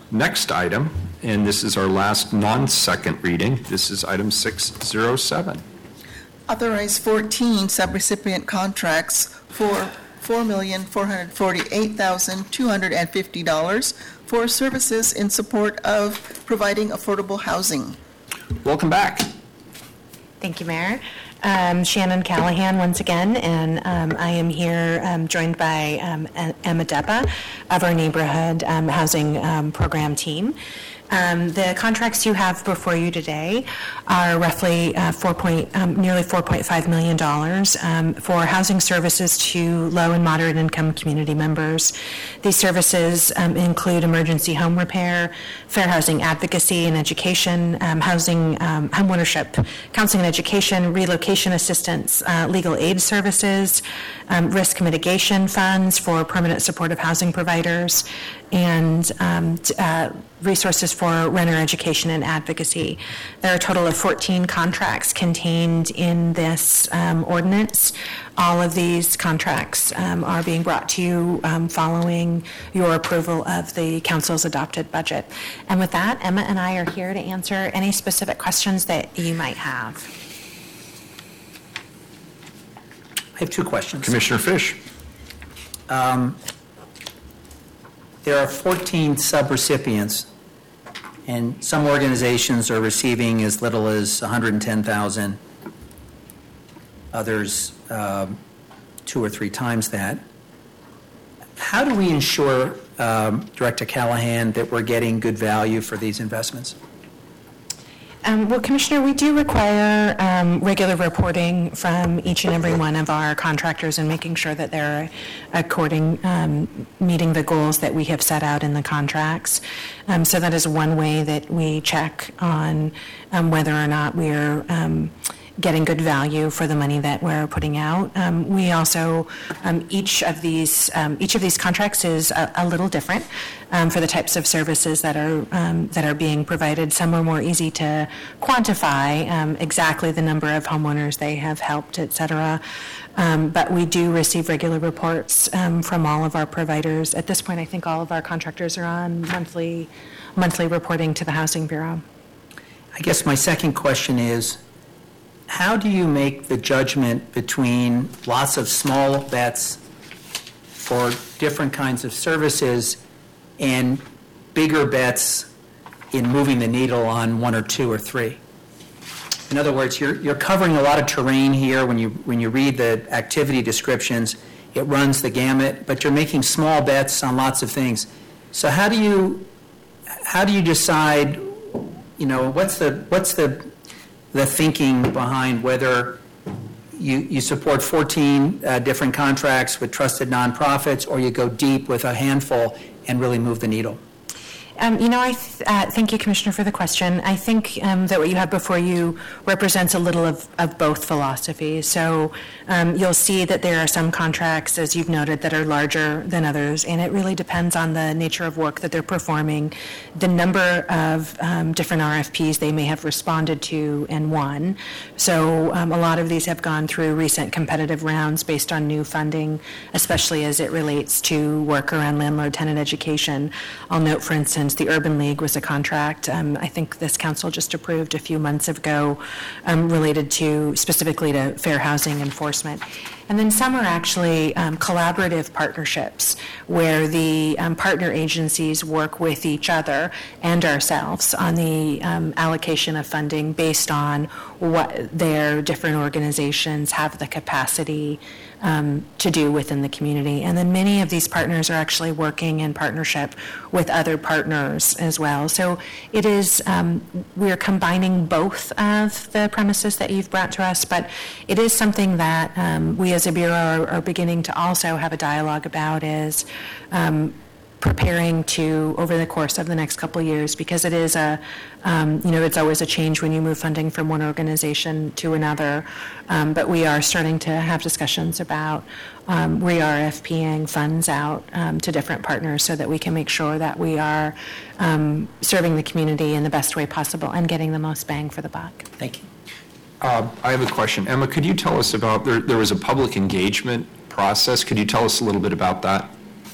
next item, and this is our last non-second reading. This is item 607. Authorize 14 subrecipient contracts for $4,448,250 for services in support of providing affordable housing. Welcome back. Thank you, Mayor. Shannon Callahan once again, and I am here joined by Emma Deppa of our neighborhood housing program team. The contracts you have before you today are roughly nearly $4.5 million for housing services to low and moderate income community members. These services include emergency home repair, fair housing advocacy and education, housing, homeownership, counseling and education, relocation assistance, legal aid services, risk mitigation funds for permanent supportive housing providers, and resources for renter education and advocacy. There are a total of 14 contracts contained in this ordinance. All of these contracts are being brought to you following your approval of the council's adopted budget. And with that, Emma and I are here to answer any specific questions that you might have. I have two questions. Commissioner Fish. There are 14 subrecipients, and some organizations are receiving as little as $110,000, others 2 or 3 times that. How do we ensure, Director Callahan, that we're getting good value for these investments? Well, Commissioner, we do require regular reporting from each and every one of our contractors and making sure that they're meeting the goals that we have set out in the contracts. So that is one way that we check on whether or not we're getting good value for the money that we're putting out. We also, each of these contracts is a little different for the types of services that are being provided. Some are more easy to quantify exactly the number of homeowners they have helped, et cetera. But we do receive regular reports from all of our providers. At this point, I think all of our contractors are on monthly reporting to the Housing Bureau. I guess my second question is, how do you make the judgment between lots of small bets for different kinds of services and bigger bets in moving the needle on 1 or 2 or 3? In other words, you're covering a lot of terrain here. When you read the activity descriptions, it runs the gamut, but you're making small bets on lots of things. So how do you decide, what's the thinking behind whether you support 14 different contracts with trusted nonprofits, or you go deep with a handful and really move the needle? Thank you, Commissioner, for the question. I think that what you have before you represents a little of both philosophies. So you'll see that there are some contracts, as you've noted, that are larger than others, and it really depends on the nature of work that they're performing, the number of different RFPs they may have responded to and won. So a lot of these have gone through recent competitive rounds based on new funding, especially as it relates to work around landlord-tenant education. I'll note, for instance, the Urban League was a contract I think this council just approved a few months ago related specifically to fair housing enforcement. And then some are actually collaborative partnerships where the partner agencies work with each other and ourselves on the allocation of funding based on what their different organizations have the capacity to do within the community. And then many of these partners are actually working in partnership with other partners as well. So it is, we're combining both of the premises that you've brought to us, but it is something that we as a Bureau are beginning to also have a dialogue about, is preparing to, over the course of the next couple of years, because it is it's always a change when you move funding from one organization to another, but we are starting to have discussions about re-RFPing funds out to different partners so that we can make sure that we are serving the community in the best way possible and getting the most bang for the buck. Thank you. I have a question. Emma, could you tell us about, there was a public engagement process. Could you tell us a little bit about that?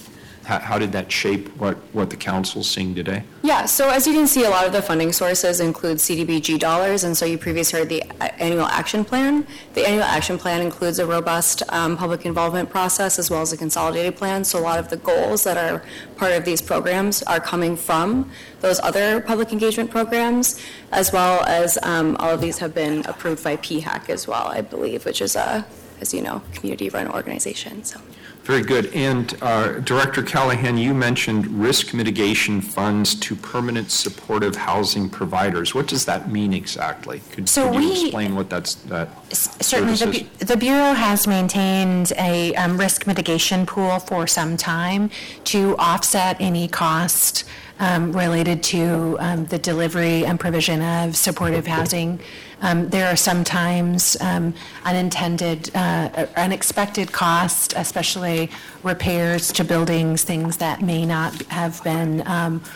How did that shape what the council's seeing today? Yeah, so as you can see, a lot of the funding sources include CDBG dollars, and so you previously heard the annual action plan. The annual action plan includes a robust public involvement process as well as a consolidated plan, so a lot of the goals that are part of these programs are coming from those other public engagement programs, as well as all of these have been approved by PHAC as well, I believe, which is a, as you know, community-run organization, so. Very good. And Director Callahan, you mentioned risk mitigation funds to permanent supportive housing providers. What does that mean exactly? Could you explain what that Certainly, service is? the Bureau has maintained a risk mitigation pool for some time to offset any cost related to the delivery and provision of supportive housing. There are sometimes unintended, unexpected costs, especially repairs to buildings, things that may not have been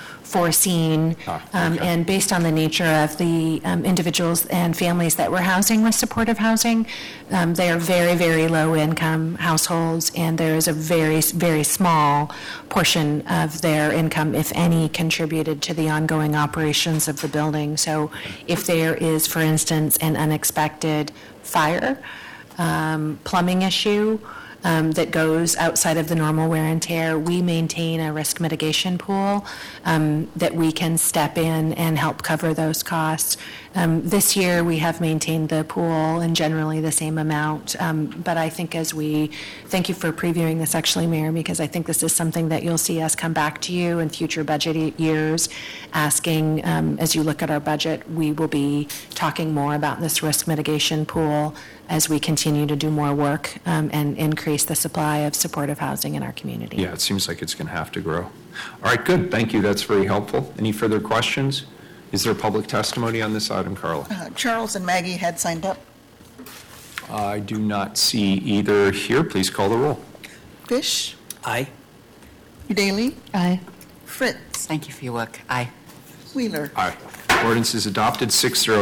foreseen. And based on the nature of the individuals and families that we're housing with supportive housing, they are very, very low-income households, and there is a very, very small portion of their income, if any, contributed to the ongoing operations of the building. So if there is, for instance, an unexpected fire, plumbing issue, that goes outside of the normal wear and tear, we maintain a risk mitigation pool that we can step in and help cover those costs. This year, we have maintained the pool and generally the same amount, but I think thank you for previewing this actually, Mayor, because I think this is something that you'll see us come back to you in future budget years asking, as you look at our budget, we will be talking more about this risk mitigation pool as we continue to do more work and increase the supply of supportive housing in our community. Yeah, it seems like it's going to have to grow. All right, good. Thank you. That's very helpful. Any further questions? Is there public testimony on this item, Carla? Charles and Maggie had signed up. I do not see either here. Please call the roll. Fish, Aye. Daly, Aye. Fritz, Thank you for your work. Aye. Wheeler. Aye. Ordinance is adopted 6-0.